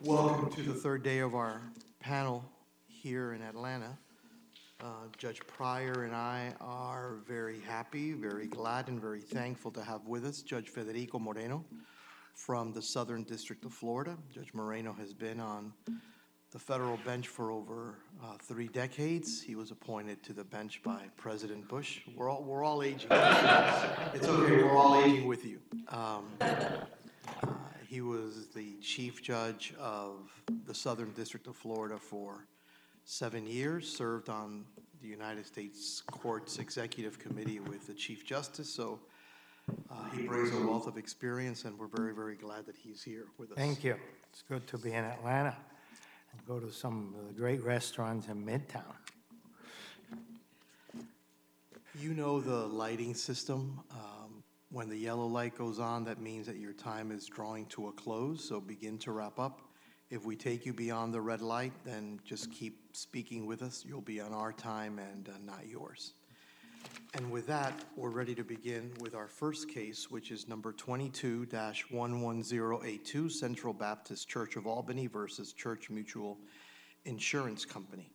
Welcome to the third day of our panel here in Atlanta. Judge Pryor and I are very happy, very glad, and very thankful to have with us Judge Federico Moreno from the Southern District of Florida. Judge Moreno has been on the federal bench for over 3 decades. He was appointed to the bench by President Bush. We're all aging. It's okay, we're all aging with you. He was the chief judge of the Southern District of Florida for 7 years, served on the United States Court's Executive Committee with the Chief Justice. So he brings a wealth of experience, and we're very, very glad that he's here with us. Thank you. It's good to be in Atlanta and go to some of the great restaurants in Midtown. You know the lighting system. When the yellow light goes on, that means that your time is drawing to a close, so begin to wrap up. If we take you beyond the red light, then just keep speaking with us. You'll be on our time and not yours. And with that, we're ready to begin with our first case, which is number 22-11082, Central Baptist Church of Albany versus Church Mutual Insurance Company.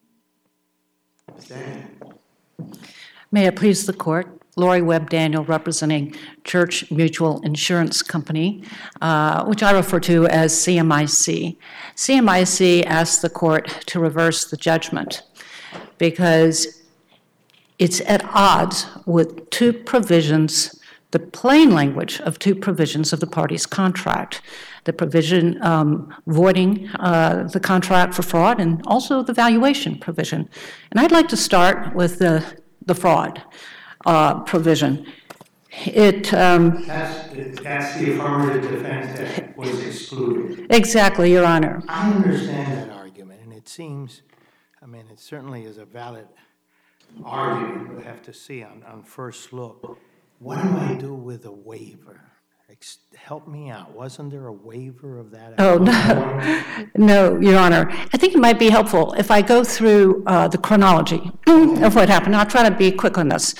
Daniel. May it please the court, Lori Webb Daniel representing Church Mutual Insurance Company, which I refer to as CMIC. CMIC asked the court to reverse the judgment because it's at odds with 2 provisions, the plain language of 2 provisions of the party's contract. The provision voiding the contract for fraud and also the valuation provision. And I'd like to start with the fraud provision. That's the affirmative defense that was excluded. Exactly, Your Honor. I understand that argument, and it seems, it certainly is a valid argument. We'll have to see on first look. What do I do with a waiver? Help me out. Wasn't there a waiver of that? Oh, no, Your Honor. I think it might be helpful if I go through the chronology of what happened. I'll try to be quick on this.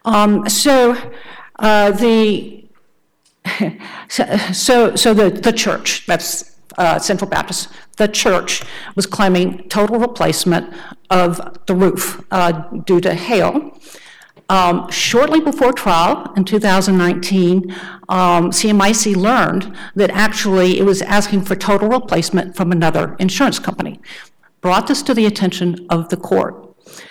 The church, that's Central Baptist, the church was claiming total replacement of the roof due to hail. Shortly before trial in 2019, CMIC learned that actually it was asking for total replacement from another insurance company. Brought this to the attention of the court.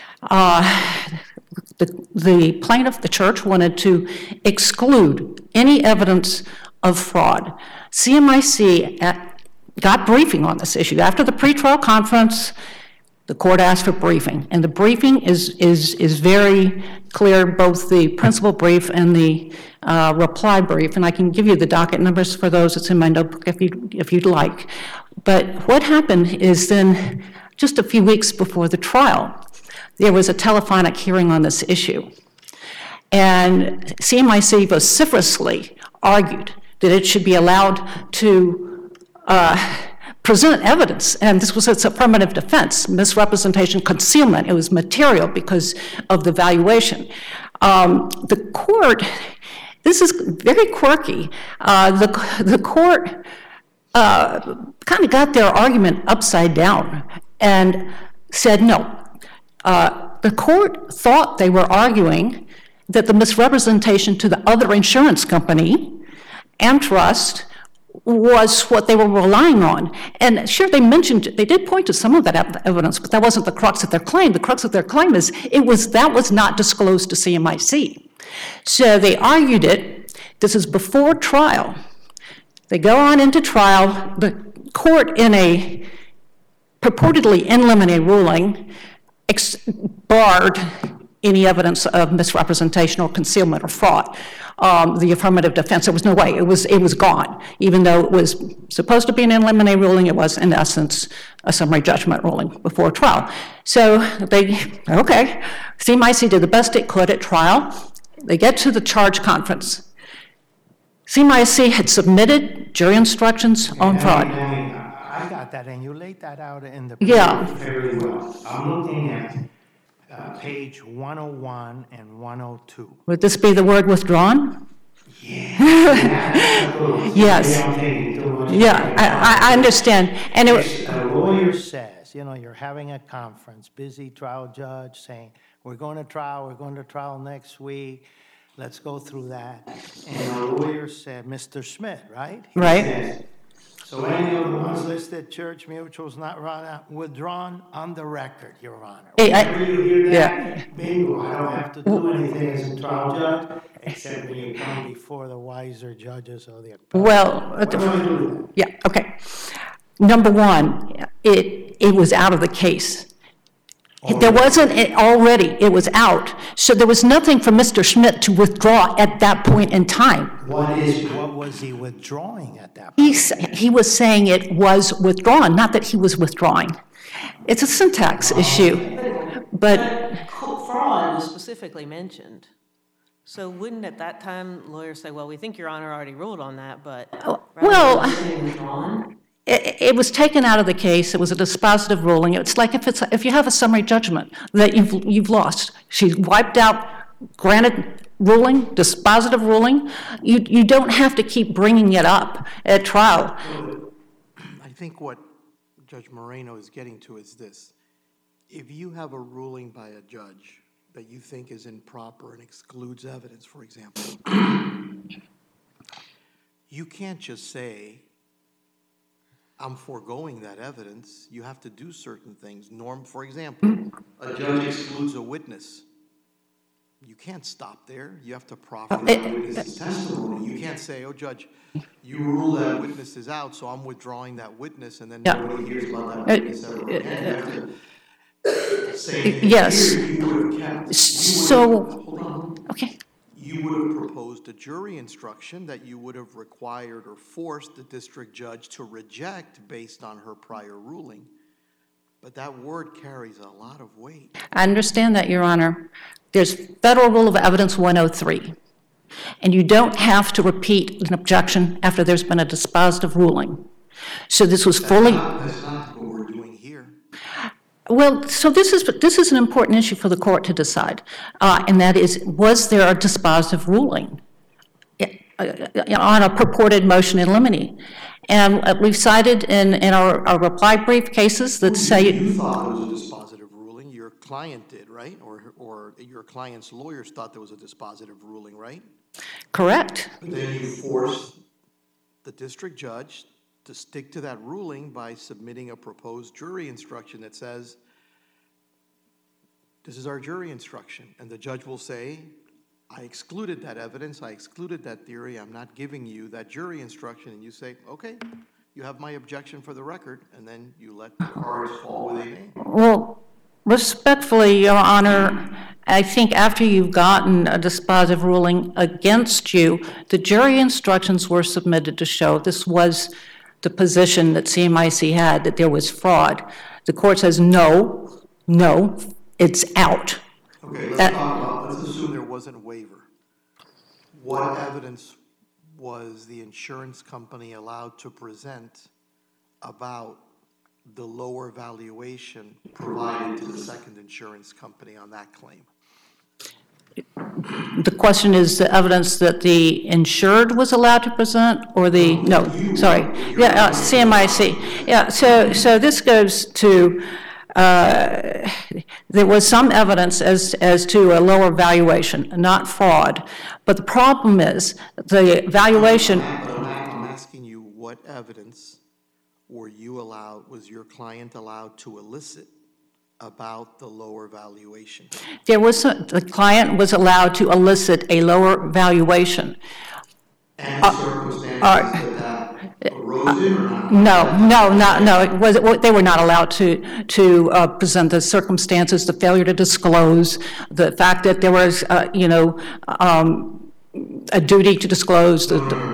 The plaintiff, the church, wanted to exclude any evidence of fraud. CMIC got briefing on this issue. After the pretrial conference, the court asked for briefing, and the briefing is very clear, both the principal brief and the reply brief, and I can give you the docket numbers for those. It's in my notebook if you'd like. But what happened is then, just a few weeks before the trial, there was a telephonic hearing on this issue, and CMIC vociferously argued that it should be allowed to present evidence, and this was its affirmative defense, misrepresentation, concealment. It was material because of the valuation. The court, this is very quirky. The court kind of got their argument upside down and said no. The court thought they were arguing that the misrepresentation to the other insurance company, AmTrust, was what they were relying on. And sure, they did point to some of that evidence, but that wasn't the crux of their claim. The crux of their claim is that was not disclosed to CMIC. So they argued it. This is before trial. They go on into trial. The court, in a purportedly in limine ruling, barred any evidence of misrepresentation or concealment or fraud. The affirmative defense, there was no way. It was gone. Even though it was supposed to be an in limine ruling, it was, in essence, a summary judgment ruling before trial. So CMIC did the best it could at trial. They get to the charge conference. CMIC had submitted jury instructions on fraud. I got that, and you laid that out in the Yeah. very well. I'm looking at page 101 and 102. Would this be the word withdrawn? Yeah. Yes. Yeah, I understand. And A lawyer says, you know, you're having a conference, busy trial judge saying, we're going to trial next week, let's go through that. And the lawyer said, Mr. Schmidt, right? He Right. says, so any of the ones listed, Church Mutual's not withdrawn on the record, Your Honor. Whenever you hear that, bingo, I don't have to do anything as a trial judge, except when you come before the wiser judges or the appellate. Well, What do I do? yeah, okay. Number one, it was out of the case. There wasn't, it was out. So there was nothing for Mr. Schmidt to withdraw at that point in time. What was he withdrawing at that point? He was saying it was withdrawn, not that he was withdrawing. It's a syntax issue, but Fraud was specifically mentioned. So wouldn't at that time lawyers say, well, we think Your Honor already ruled on that, but well, rather than saying withdrawn? it was taken out of the case. It was a dispositive ruling. It's like if you have a summary judgment that you've lost. She's wiped out, granted ruling, dispositive ruling. You don't have to keep bringing it up at trial. I think what Judge Moreno is getting to is this. If you have a ruling by a judge that you think is improper and excludes evidence, for example, you can't just say, I'm foregoing that evidence. You have to do certain things. Norm, for example, a judge excludes a witness. You can't stop there. You have to proffer that witness's testimony. You can't say, oh, Judge, you rule that witness is out, so I'm withdrawing that witness, and then Yeah. nobody hears about that witness ever again. You have to say, Yes. you would have kept, So, hold on. okay. You would have proposed a jury instruction that you would have required or forced the district judge to reject based on her prior ruling. But that word carries a lot of weight. I understand that, Your Honor. There's Federal Rule of Evidence 103, and you don't have to repeat an objection after there's been a dispositive ruling. So this was fully... That's not what we're doing here. Well, so this is an important issue for the court to decide, and that is, was there a dispositive ruling on a purported motion in limine? And we've cited in our reply brief cases that say... You thought it was a dispositive ruling. Your client did, right? Or your client's lawyers thought there was a dispositive ruling, right? Correct. But then you forced the district judge to stick to that ruling by submitting a proposed jury instruction that says, this is our jury instruction. And the judge will say, I excluded that evidence, I excluded that theory, I'm not giving you that jury instruction. And you say, okay, you have my objection for the record, and then you let the cards fall where they may. Well, respectfully, Your Honor, I think after you've gotten a dispositive ruling against you, the jury instructions were submitted to show this was the position that CMIC had, that there was fraud. The court says, no, it's out. Okay, let's assume there wasn't waiver. What evidence was the insurance company allowed to present about the lower valuation provided to the second insurance company on that claim? The question is the evidence that the insured was allowed to present, or the, no, sorry, yeah, CMIC. Yeah, so this goes to, there was some evidence as to a lower valuation, not fraud. But the problem is the valuation. I'm asking you, what evidence was your client allowed to elicit about the lower valuation? The client was allowed to elicit a lower valuation. And circumstances that arose in or not? No. They were not allowed to present the circumstances, the failure to disclose, the fact that there was, a duty to disclose.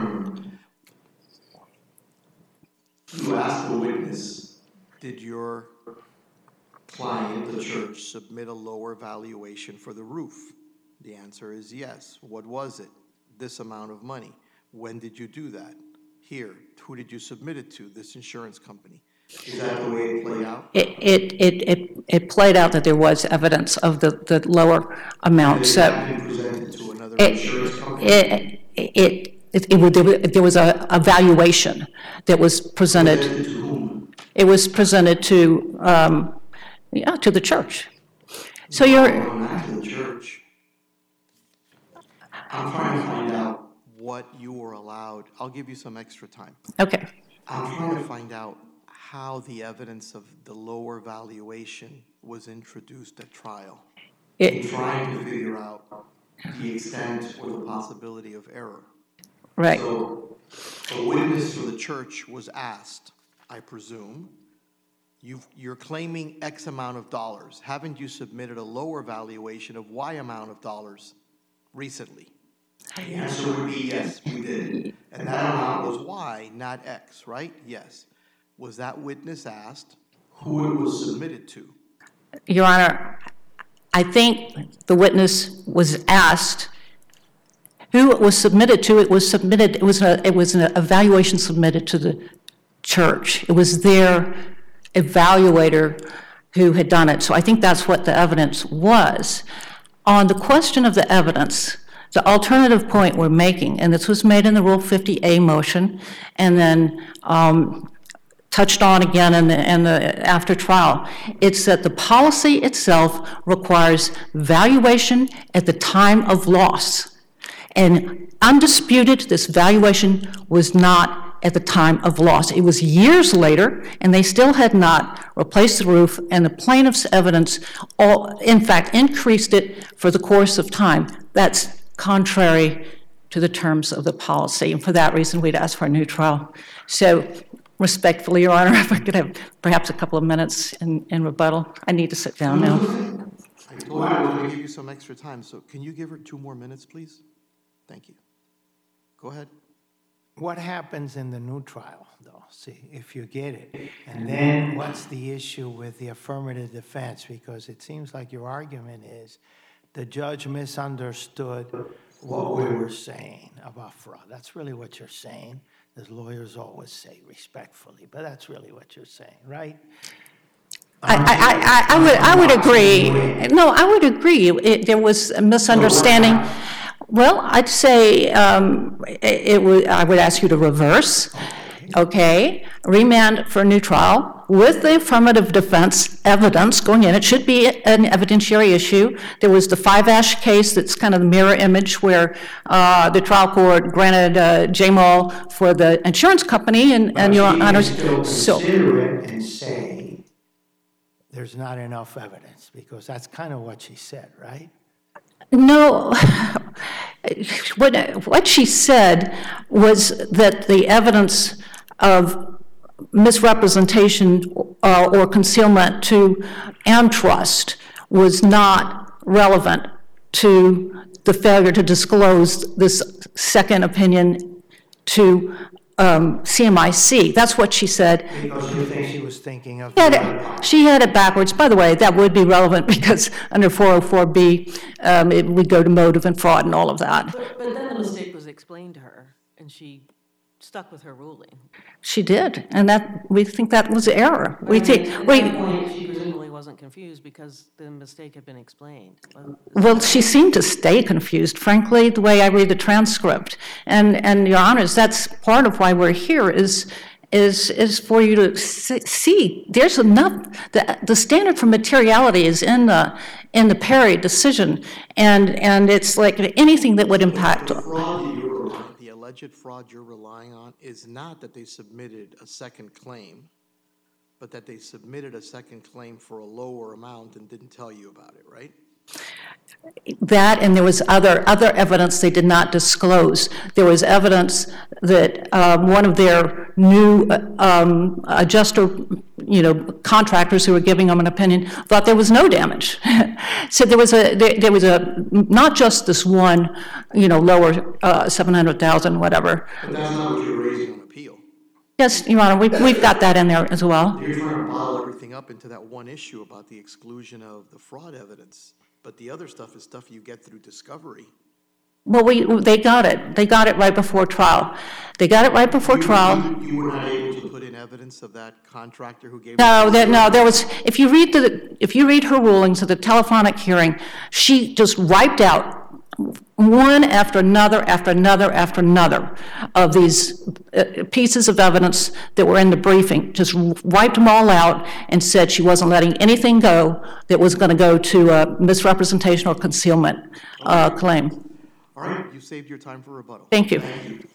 You asked the witness, did your client, the church, submit a lower valuation for the roof? The answer is yes. What was it? This amount of money. When did you do that? Here. Who did you submit it to? This insurance company. Is that the way it played out? It played out that there was evidence of the lower amount. Did So that been presented to another insurance company? there was a valuation that was presented. It was presented to, to the church. So Going back to the church, I'm trying to find out what you were allowed. I'll give you some extra time. okay. I'm trying to find out how the evidence of the lower valuation was introduced at trial. It, Trying to figure out the extent or the possibility of error. right. So, a witness for the church was asked, I presume, you're claiming X amount of dollars. Haven't you submitted a lower valuation of Y amount of dollars recently? The answer would be yes, we did. And that amount was Y, not X, right? Yes. Was that witness asked who it was submitted to? Your Honor, I think the witness was asked who it was submitted to. It was submitted, it was an evaluation submitted to the church. It was their evaluator who had done it. So I think that's what the evidence was. On the question of the evidence, the alternative point we're making, and this was made in the Rule 50A motion, and then touched on again in the after trial, it's that the policy itself requires valuation at the time of loss. And undisputed, this valuation was not at the time of loss. It was years later, and they still had not replaced the roof, and the plaintiff's evidence, in fact, increased it for the course of time. That's contrary to the terms of the policy, and for that reason, we'd ask for a new trial. So, respectfully, Your Honor, if I could have perhaps a couple of minutes in rebuttal. I need to sit down now. I told you I was going to give you some extra time, so can you give her 2 more minutes, please? Thank you. Go ahead. What happens in the new trial, though? See, if you get it. And then what's the issue with the affirmative defense? Because it seems like your argument is the judge misunderstood what we were saying about fraud. That's really what you're saying, as lawyers always say respectfully, but that's really what you're saying, right? I would agree. No, I would agree. There was a misunderstanding. Well, I'd say I would ask you to reverse, okay? Remand for a new trial with the affirmative defense evidence going in. It should be an evidentiary issue. There was the Five Ash case that's kind of the mirror image where the trial court granted J-Mall for the insurance company and Your Honors. So consider it and say there's not enough evidence, because that's kind of what she said, right? No, what she said was that the evidence of misrepresentation or concealment to AmTrust was not relevant to the failure to disclose this second opinion to CMIC. That's what she said. Because you think she was thinking of... She had it backwards. By the way, that would be relevant because under 404B, it would go to motive and fraud and all of that. But then the mistake was explained to her, and she stuck with her ruling. She did, and we think that was error. At that point, she presumably wasn't confused because the mistake had been explained. Well, she seemed to stay confused, frankly, the way I read the transcript. And Your Honors, that's part of why we're here is for you to see there's enough. The standard for materiality is in the Perry decision, and it's like anything that would impact. The alleged fraud you're relying on is not that they submitted a second claim, but that they submitted a second claim for a lower amount and didn't tell you about it, right? That, and there was other evidence they did not disclose. There was evidence that one of their new adjuster, contractors who were giving them an opinion thought there was no damage. So there was a not just this one, lower $700,000, whatever. But that's not what you're raising on appeal. Yes, Your Honor, we've got that in there as well. You're trying to bottle everything up into that one issue about the exclusion of the fraud evidence. But the other stuff is stuff you get through discovery. Well, they got it. They got it right before trial. They got it right before trial. You were not able to put in evidence of that contractor who gave... No, there was, if you read her rulings at the telephonic hearing, she just wiped out one after another, after another, after another of these pieces of evidence that were in the briefing, just wiped them all out and said she wasn't letting anything go that was going to go to a misrepresentation or concealment claim. All right, you saved your time for rebuttal. Thank you.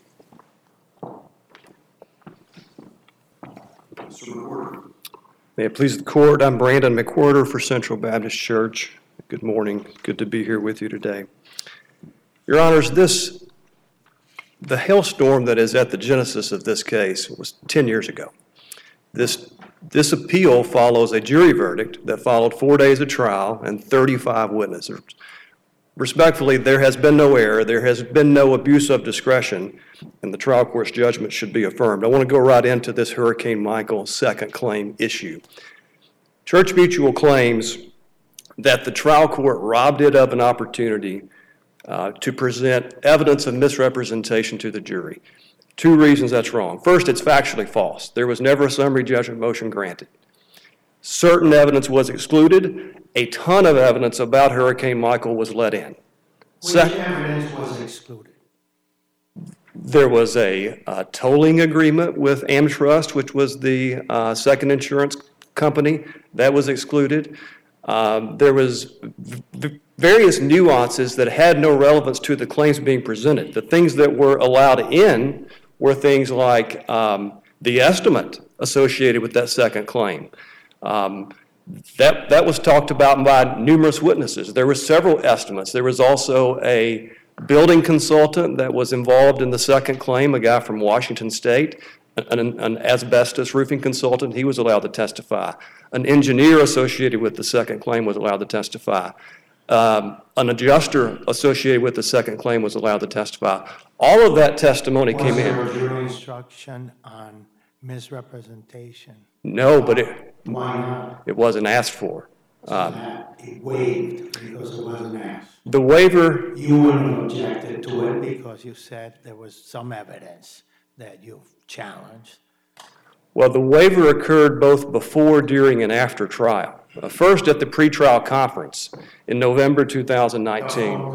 Mr. McWhorter. May it please the court, I'm Brandon McWhorter for Central Baptist Church. Good morning. Good to be here with you today. Your Honors, the hailstorm that is at the genesis of this case was 10 years ago. This appeal follows a jury verdict that followed 4 days of trial and 35 witnesses. Respectfully, there has been no error, there has been no abuse of discretion, and the trial court's judgment should be affirmed. I want to go right into this Hurricane Michael second claim issue. Church Mutual claims that the trial court robbed it of an opportunity to present evidence of misrepresentation to the jury. 2 reasons that's wrong. First, it's factually false. There was never a summary judgment motion granted. Certain evidence was excluded. A ton of evidence about Hurricane Michael was let in. Which evidence was excluded? There was a tolling agreement with AmTrust, which was the second insurance company. That was excluded. There was various nuances that had no relevance to the claims being presented. The things that were allowed in were things like the estimate associated with that second claim. That was talked about by numerous witnesses. There were several estimates. There was also a building consultant that was involved in the second claim, a guy from Washington State, an asbestos roofing consultant. He was allowed to testify. An engineer associated with the second claim was allowed to testify. An adjuster associated with the second claim was allowed to testify. All of that testimony came in. Was there a jury instruction on misrepresentation? No, but Why not? it wasn't asked for. So that it waived because it wasn't asked. The waiver, You wouldn't have objected to it because you said there was some evidence that you challenged. well, the waiver occurred both before, during, and after trial. First at the pretrial conference in November 2019.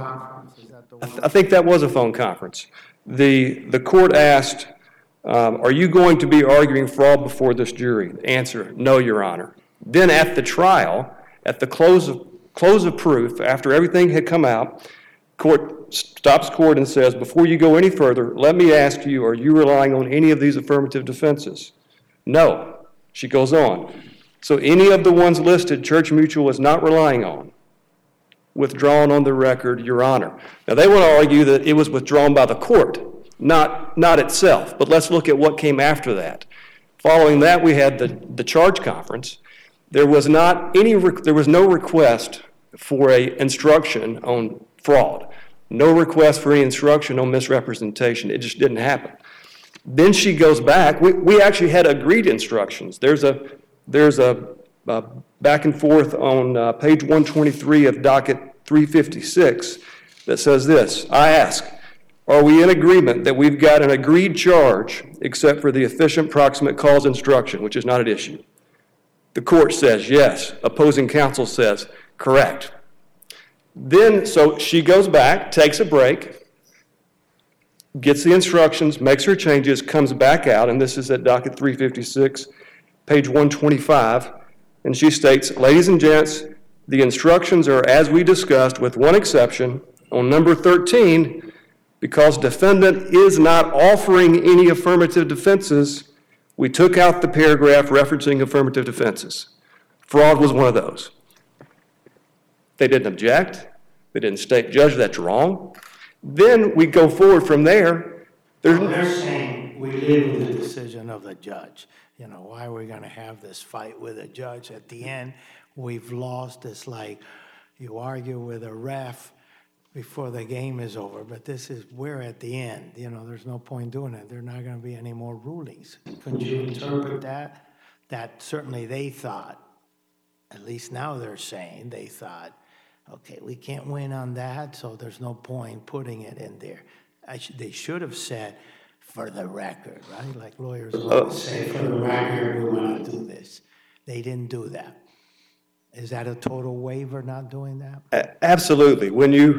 I think that was a phone conference. The court asked, are you going to be arguing fraud before this jury? Answer, no, Your Honor. Then at the trial, at the close of proof, after everything had come out, court stops court and says, before you go any further, let me ask you, are you relying on any of these affirmative defenses? No. She goes on. So any of the ones listed, Church Mutual is not relying on. Withdrawn on the record, Your Honor. Now they want to argue that it was withdrawn by the court, not itself. But let's look at what came after that. Following that, we had the charge conference. There was no request for an instruction on fraud. No request for any instruction on misrepresentation. It just didn't happen. Then she goes back. We actually had agreed instructions. There's a back and forth on page 123 of docket 356 that says this. I ask, are we in agreement that we've got an agreed charge except for the efficient proximate cause instruction, which is not at issue? The court says yes. Opposing counsel says correct. Then, so she goes back, takes a break, gets the instructions, makes her changes, comes back out, and this is at docket 356, page 125, and she states, ladies and gents, the instructions are as we discussed with one exception on number 13, because defendant is not offering any affirmative defenses, we took out the paragraph referencing affirmative defenses. Fraud was one of those. They didn't object. They didn't state, Judge, that's wrong. Then we go forward from there. They're saying we live with the decision of the judge. You know, why are we going to have this fight with a judge? At the end, we've lost. It's like you argue with a ref before the game is over, but we're at the end. You know, there's no point doing it. There are not going to be any more rulings. Couldn't you interpret that? That certainly they thought, at least now they're saying, they thought, okay, we can't win on that, so there's no point putting it in there. They should have said, for the record, right? Like lawyers always say, for the record, we want to do this. They didn't do that. Is that a total waiver not doing that? Absolutely. When you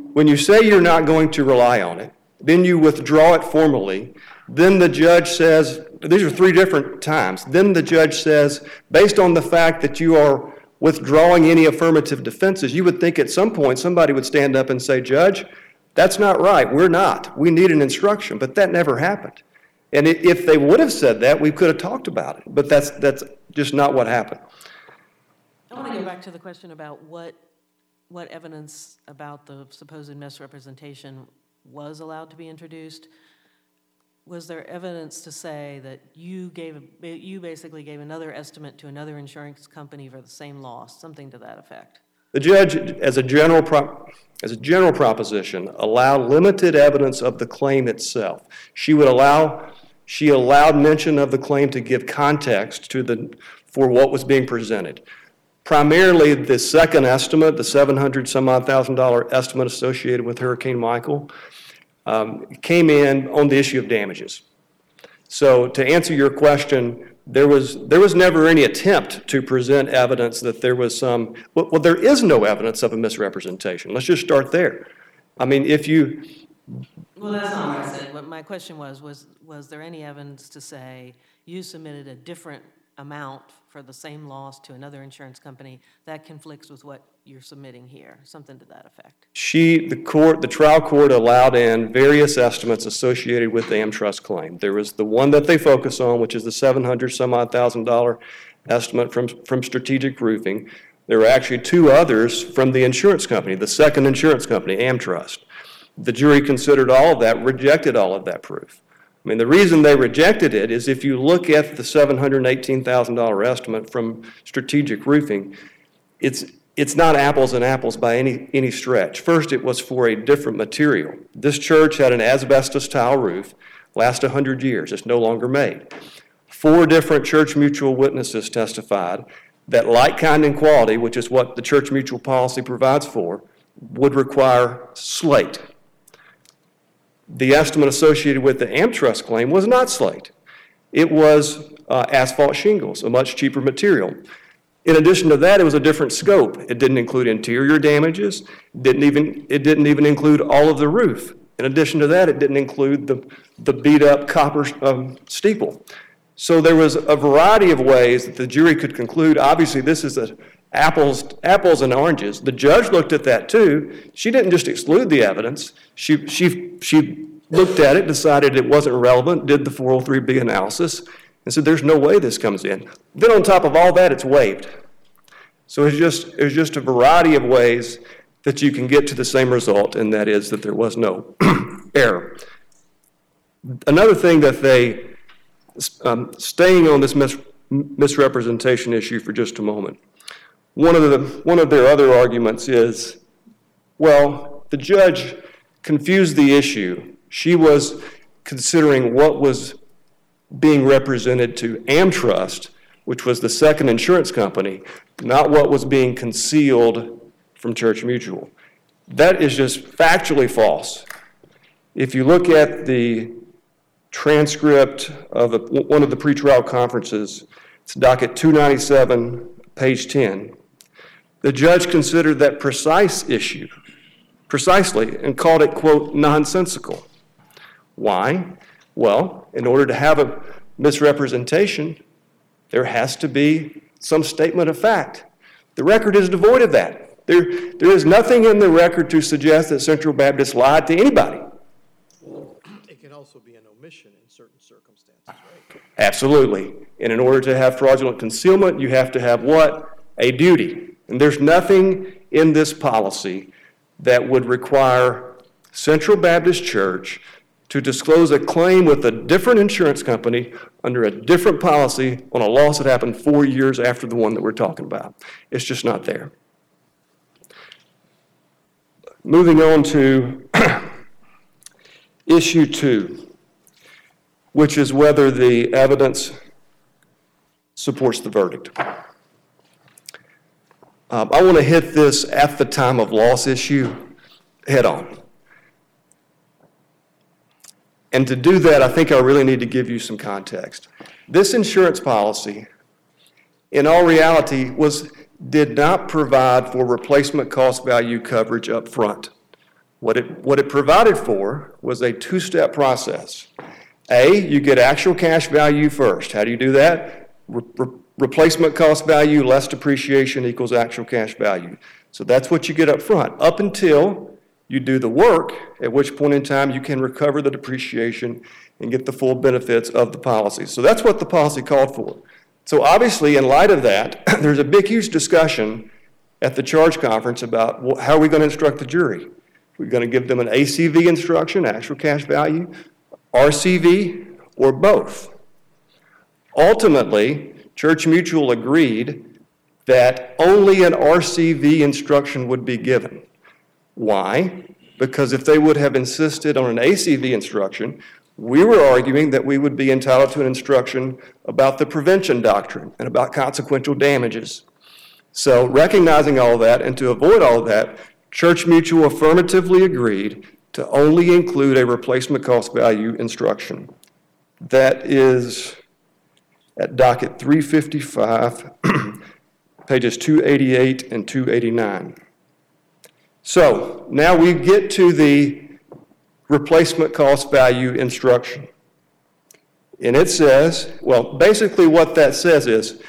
when you say you're not going to rely on it, then you withdraw it formally, then the judge says, these are 3 different times, then the judge says, based on the fact that you are withdrawing any affirmative defenses, you would think at some point somebody would stand up and say, Judge, that's not right, we're not. We need an instruction, but that never happened. And if they would have said that, we could have talked about it, but that's just not what happened. I want to go back to the question about what evidence about the supposed misrepresentation was allowed to be introduced. Was there evidence to say that you basically gave another estimate to another insurance company for the same loss, something to that effect? The judge, as a general proposition, allowed limited evidence of the claim itself. She allowed mention of the claim to give context for what was being presented. Primarily, the second estimate, the $700,000 estimate associated with Hurricane Michael, came in on the issue of damages. So to answer your question, there was never any attempt to present evidence that there was well, there is no evidence of a misrepresentation. Let's just start there. I mean, Well, that's not what I said. What my question was there any evidence to say you submitted a different amount for the same loss to another insurance company that conflicts with what you're submitting here, something to that effect? The trial court allowed in various estimates associated with the AmTrust claim. There was the one that they focus on, which is the $700,000 estimate from Strategic Roofing. There were actually 2 others from the insurance company, the second insurance company, AmTrust. The jury considered all of that, rejected all of that proof. I mean, the reason they rejected it is if you look at the $718,000 estimate from Strategic Roofing, it's not apples and apples by any stretch. First, it was for a different material. This church had an asbestos tile roof, last 100 years. It's no longer made. 4 different Church Mutual witnesses testified that like, kind, and quality, which is what the Church Mutual policy provides for, would require slate. The estimate associated with the AmTrust claim was not slate. It was asphalt shingles, a much cheaper material. In addition to that, it was a different scope. It didn't include interior damages. It didn't even include all of the roof. In addition to that, it didn't include the beat-up copper steeple. So there was a variety of ways that the jury could conclude, obviously, this is apples and oranges. The judge looked at that too. She didn't just exclude the evidence. She looked at it, decided it wasn't relevant, did the 403B analysis, and said there's no way this comes in. Then on top of all that, it's waived. So it's just a variety of ways that you can get to the same result, and that is that there was no error. Another thing that they, staying on this misrepresentation issue for just a moment, one of their other arguments is, well, the judge confused the issue. She was considering what was being represented to AmTrust, which was the second insurance company, not what was being concealed from Church Mutual. That is just factually false. If you look at the transcript of one of the pretrial conferences, it's docket 297, page 10, the judge considered that precise issue precisely and called it, quote, nonsensical. Why? Well, in order to have a misrepresentation, there has to be some statement of fact. The record is devoid of that. There is nothing in the record to suggest that Central Baptist lied to anybody. It can also be an omission in certain circumstances, right? Absolutely. And in order to have fraudulent concealment, you have to have what? A duty. And there's nothing in this policy that would require Central Baptist Church to disclose a claim with a different insurance company under a different policy on a loss that happened 4 years after the one that we're talking about. It's just not there. Moving on to issue 2, which is whether the evidence supports the verdict. I want to hit this at the time of loss issue head on. And to do that, I think I really need to give you some context. This insurance policy, in all reality, did not provide for replacement cost value coverage up front. What it provided for was a two-step process. A, you get actual cash value first. How do you do that? Replacement cost value less depreciation equals actual cash value. So that's what you get up front, up until you do the work, at which point in time you can recover the depreciation and get the full benefits of the policy. So that's what the policy called for. So obviously, in light of that, there's a big, huge discussion at the charge conference about, well, how are we going to instruct the jury? We're going to give them an ACV instruction, actual cash value, RCV, or both. Ultimately, Church Mutual agreed that only an RCV instruction would be given. Why? Because if they would have insisted on an ACV instruction, we were arguing that we would be entitled to an instruction about the prevention doctrine and about consequential damages. So recognizing all that and to avoid all that, Church Mutual affirmatively agreed to only include a replacement cost value instruction. That is at docket 355, pages 288 and 289. So now we get to the replacement cost value instruction. And it says, well, basically what that says is,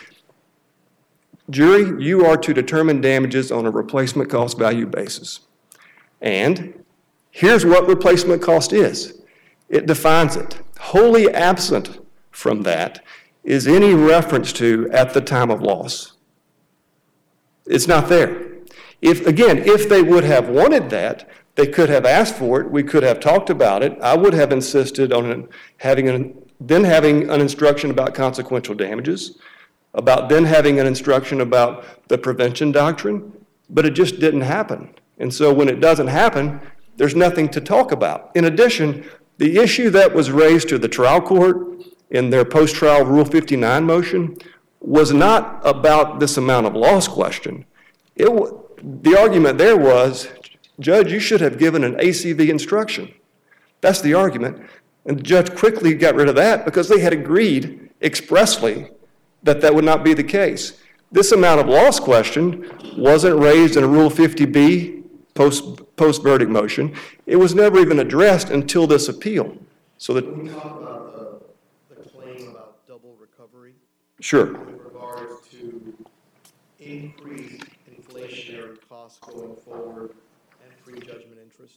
jury, you are to determine damages on a replacement cost value basis. And here's what replacement cost is. It defines it. Wholly absent from that is any reference to at the time of loss. It's not there. If they would have wanted that, they could have asked for it. We could have talked about it. I would have insisted on having an instruction about consequential damages, about then having an instruction about the prevention doctrine, but it just didn't happen. And so when it doesn't happen, there's nothing to talk about. In addition, the issue that was raised to the trial court in their post-trial Rule 59 motion was not about this amount of loss question. The argument there was, Judge, you should have given an ACV instruction. That's the argument. And the judge quickly got rid of that because they had agreed expressly that that would not be the case. This amount of loss question wasn't raised in a Rule 50B post-verdict motion. It was never even addressed until this appeal. So that. Can we talk about the claim about double recovery? Sure. With regards to increased inflationary costs going forward and prejudgment interest?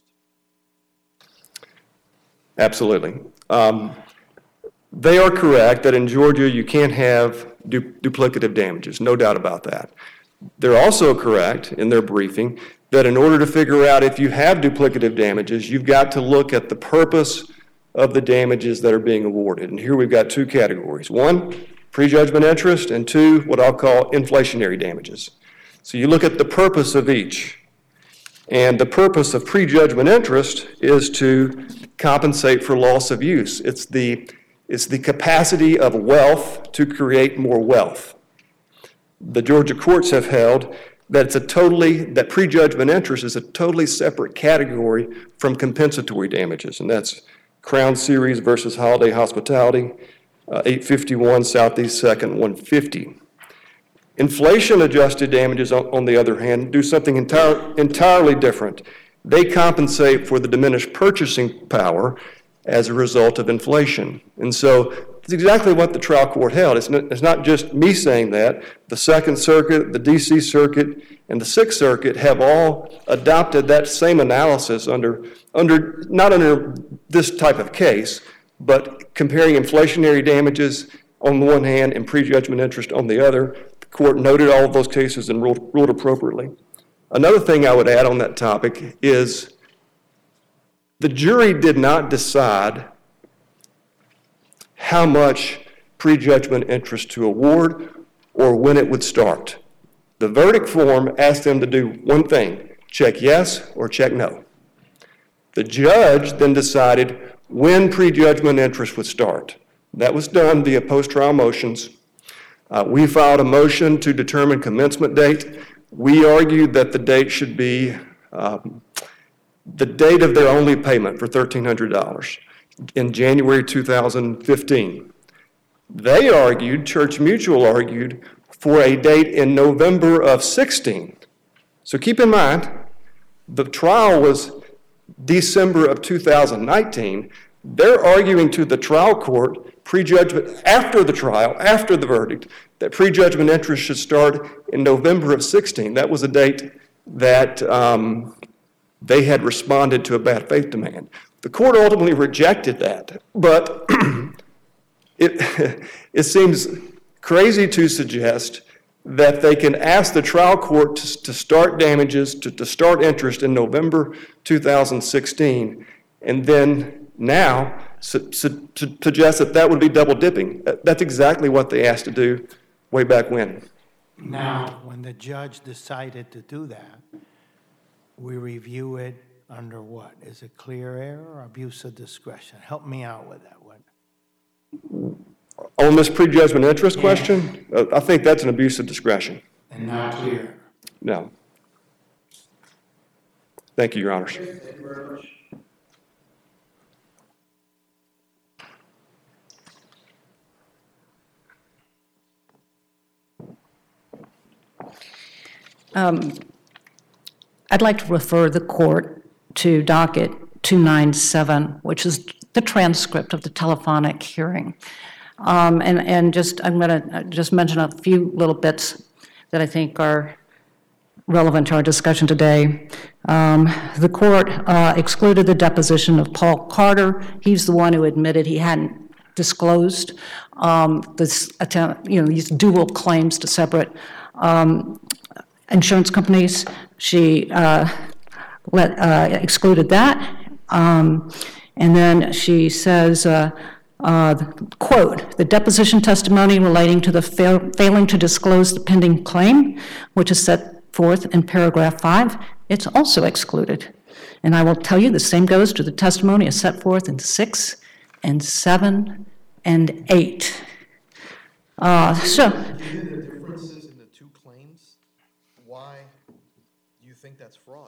Absolutely. They are correct that in Georgia you can't have duplicative damages, no doubt about that. They're also correct in their briefing that in order to figure out if you have duplicative damages, you've got to look at the purpose of the damages that are being awarded. And here we've got two categories. One, prejudgment interest, and two, what I'll call inflationary damages. So you look at the purpose of each. And the purpose of prejudgment interest is to compensate for loss of use. It's the capacity of wealth to create more wealth. The Georgia courts have held that that prejudgment interest is a totally separate category from compensatory damages, and that's Crown Series versus Holiday Hospitality, 851 Southeast 2nd, 150. Inflation-adjusted damages, on the other hand, do something entirely different. They compensate for the diminished purchasing power as a result of inflation. And so it's exactly what the trial court held. It's not just me saying that. The Second Circuit, the D.C. Circuit, and the Sixth Circuit have all adopted that same analysis not under this type of case, but comparing inflationary damages on the one hand and prejudgment interest on the other. The court noted all of those cases and ruled appropriately. Another thing I would add on that topic is the jury did not decide how much prejudgment interest to award or when it would start. The verdict form asked them to do one thing, check yes or check no. The judge then decided when prejudgment interest would start. That was done via post-trial motions. We filed a motion to determine commencement date. We argued that the date should be the date of their only payment for $1,300 in January 2015. They argued, Church Mutual argued, for a date in November of 16. So keep in mind, the trial was December of 2019, they're arguing to the trial court prejudgment after the trial, after the verdict, that prejudgment interest should start in November of 16. That was a date that they had responded to a bad faith demand. The court ultimately rejected that, but it seems crazy to suggest that they can ask the trial court to start damages, to start interest in November 2016, and then now suggest that that would be double dipping. That's exactly what they asked to do way back when. Now, when the judge decided to do that, we review it under what? Is it clear error or abuse of discretion? Help me out with that one. On this prejudgment interest question, I think that's an abuse of discretion. And not clear. No. Thank you, Your Honors. Thank you very much. I'd like to refer the court to docket 297, which is the transcript of the telephonic hearing. I'm going to just mention a few little bits that I think are relevant to our discussion today. The court excluded the deposition of Paul Carter. He's the one who admitted he hadn't disclosed this attempt, these dual claims to separate insurance companies. She excluded that. And then she says, quote, the deposition testimony relating to the failing to disclose the pending claim, which is set forth in paragraph 5, it's also excluded. And I will tell you the same goes to the testimony as set forth in 6 and 7 and 8. Given the differences in the two claims, why do you think that's fraud?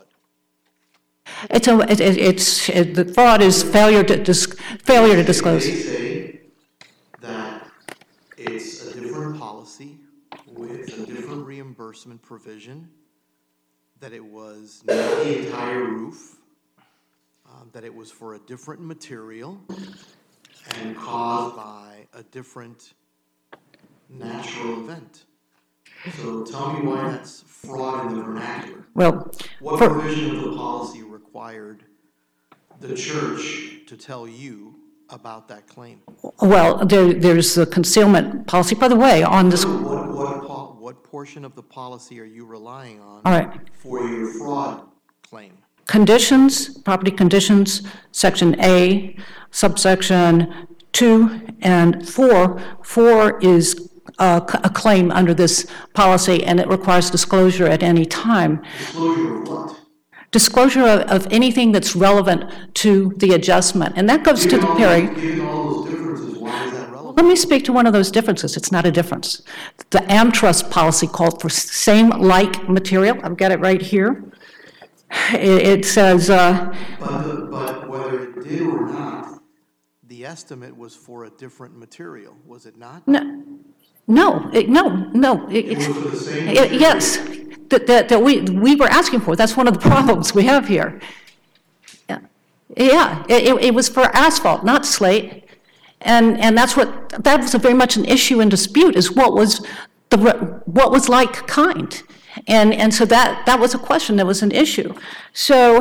The fraud is failure to disclose. They say that it's a different policy with a different reimbursement provision, that it was not the entire roof, that it was for a different material and caused by a different natural event. So tell me why that's fraud in the vernacular. Well, What provision of the policy required the church to tell you about that claim? there's a concealment policy, by the way, on this. What portion of the policy are you relying on All right. for your fraud claim? Conditions, property conditions, section A, subsection 2 and 4. 4 is a claim under this policy, and it requires disclosure at any time. Disclosure of what? Disclosure of anything that's relevant to the adjustment, and that goes to the Perry. Given all those differences, why is that relevant? Let me speak to one of those differences. It's not a difference. The AmTrust policy called for same-like material. I've got it right here. It says, But whether it did or not, the estimate was for a different material, was it not? no. It was for the same material? Yes, that we were asking for. That's one of the problems we have here. Yeah, it was for asphalt, not slate. And that was very much an issue and dispute, is what was like kind. And so that was a question, that was an issue. So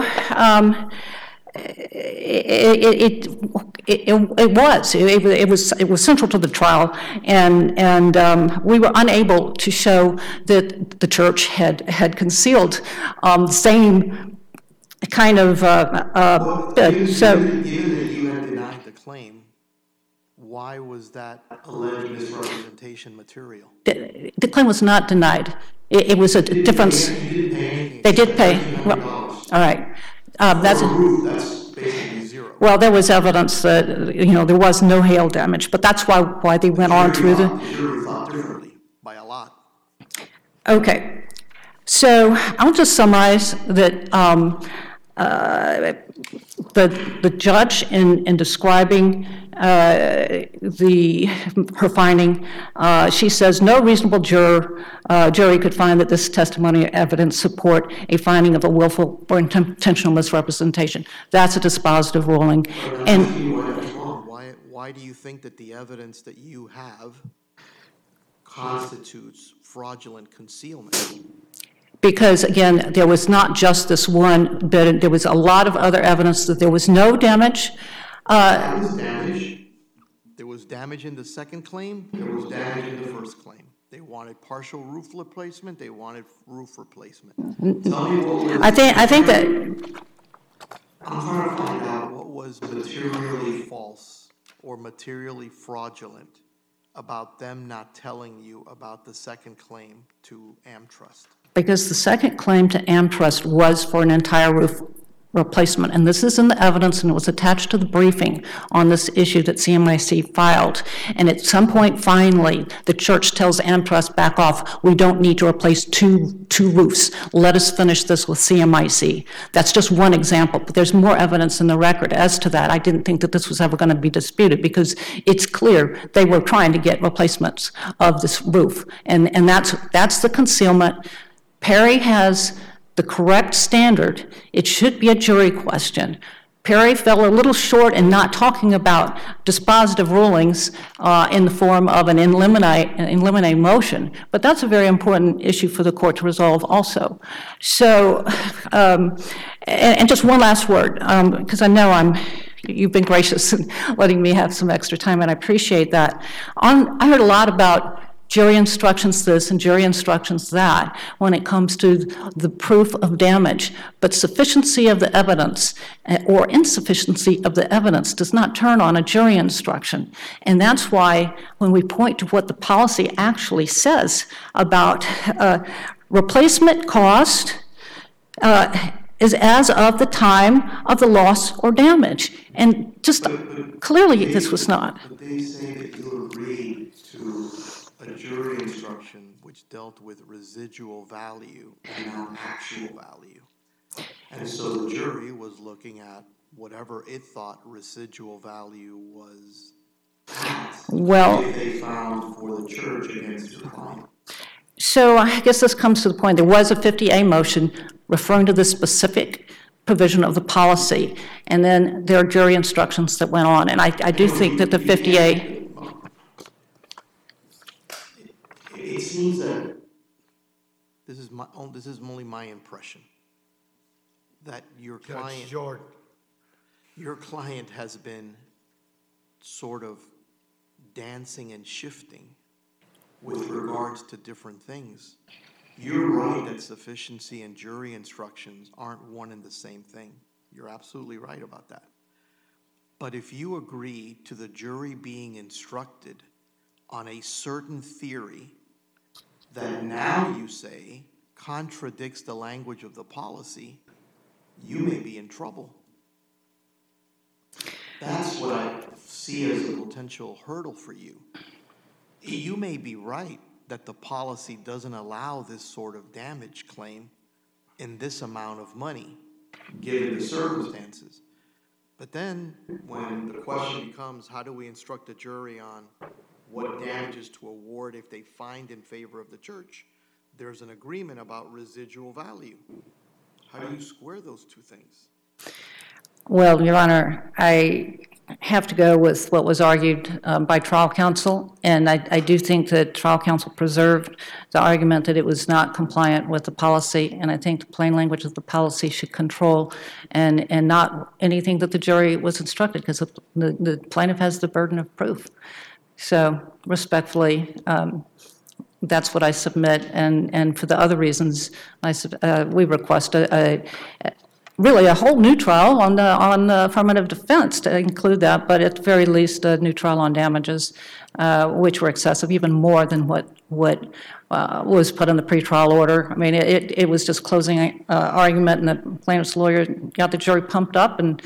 it was central to the trial, and we were unable to show that the church had concealed the same kind of bid. So Given that you had denied the claim, why was that alleged misrepresentation material? the claim was not denied. It was a difference. They did pay. Well, all right. That's Basically zero. well, there was evidence that there was no hail damage, but that's why they went on through the. The jury thought differently by a lot. Okay, so I'll just summarize that the judge in describing her finding, she says, no reasonable jury could find that this testimony or evidence support a finding of a willful or intentional misrepresentation. That's a dispositive ruling. And Why do you think that the evidence that you have constitutes fraudulent concealment? because, again, there was not just this one bit, there was a lot of other evidence that there was no damage. There was damage. There was damage in the second claim. There was damage in the first claim. They wanted partial roof replacement. They wanted roof replacement. Tell me what was. I think that. I'm trying to find out what was materially false or materially fraudulent about them not telling you about the second claim to AmTrust. Because the second claim to AmTrust was for an entire roof replacement, and this is in the evidence, and it was attached to the briefing on this issue that CMIC filed. And at some point, finally, the church tells AmTrust, back off, we don't need to replace two roofs. Let us finish this with CMIC. That's just one example, but there's more evidence in the record as to that. I didn't think that this was ever going to be disputed, because it's clear they were trying to get replacements of this roof. And that's the concealment. Perry has the correct standard. It should be a jury question. Perry fell a little short in not talking about dispositive rulings in the form of an in limine motion, but that's a very important issue for the court to resolve also. So, and just one last word, because I know you've been gracious in letting me have some extra time, and I appreciate that. I heard a lot about jury instructions this and jury instructions that when it comes to the proof of damage. But sufficiency of the evidence or insufficiency of the evidence does not turn on a jury instruction. And that's why when we point to what the policy actually says about replacement cost is as of the time of the loss or damage. And just clearly this was not. But they say that you agreed to a jury instruction which dealt with residual value and not actual value. And so the jury was looking at whatever it thought residual value was Well, they found for the church against your client. so I guess this comes to the point. There was a 50A motion referring to this specific provision of the policy, and then there are jury instructions that went on. And I do think that the 50A... It seems that this is only my impression, that your client has been sort of dancing and shifting with regards to different things. You're right that sufficiency and jury instructions aren't one and the same thing. You're absolutely right about that. But if you agree to the jury being instructed on a certain theory that now you say contradicts the language of the policy, you may be in trouble. That's what I see as a potential hurdle for you. You may be right that the policy doesn't allow this sort of damage claim in this amount of money, given the circumstances. But then, when the question becomes, how do we instruct a jury on what damages to award if they find in favor of the church, there's an agreement about residual value. How do you square those two things? Well, Your Honor, I have to go with what was argued by trial counsel, and I do think that trial counsel preserved the argument that it was not compliant with the policy, and I think the plain language of the policy should control and not anything that the jury was instructed, because the plaintiff has the burden of proof. So respectfully, that's what I submit, and for the other reasons, we request really a whole new trial on the affirmative defense to include that, but at the very least, a new trial on damages, which were excessive, even more than what was put in the pretrial order. I mean, it was just closing argument, and the plaintiff's lawyer got the jury pumped up, and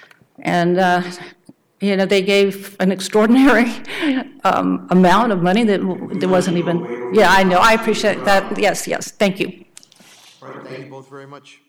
you know, they gave an extraordinary amount of money that there wasn't even. Yeah, I know. I appreciate that. Yes, thank you. All right, thank you both very much.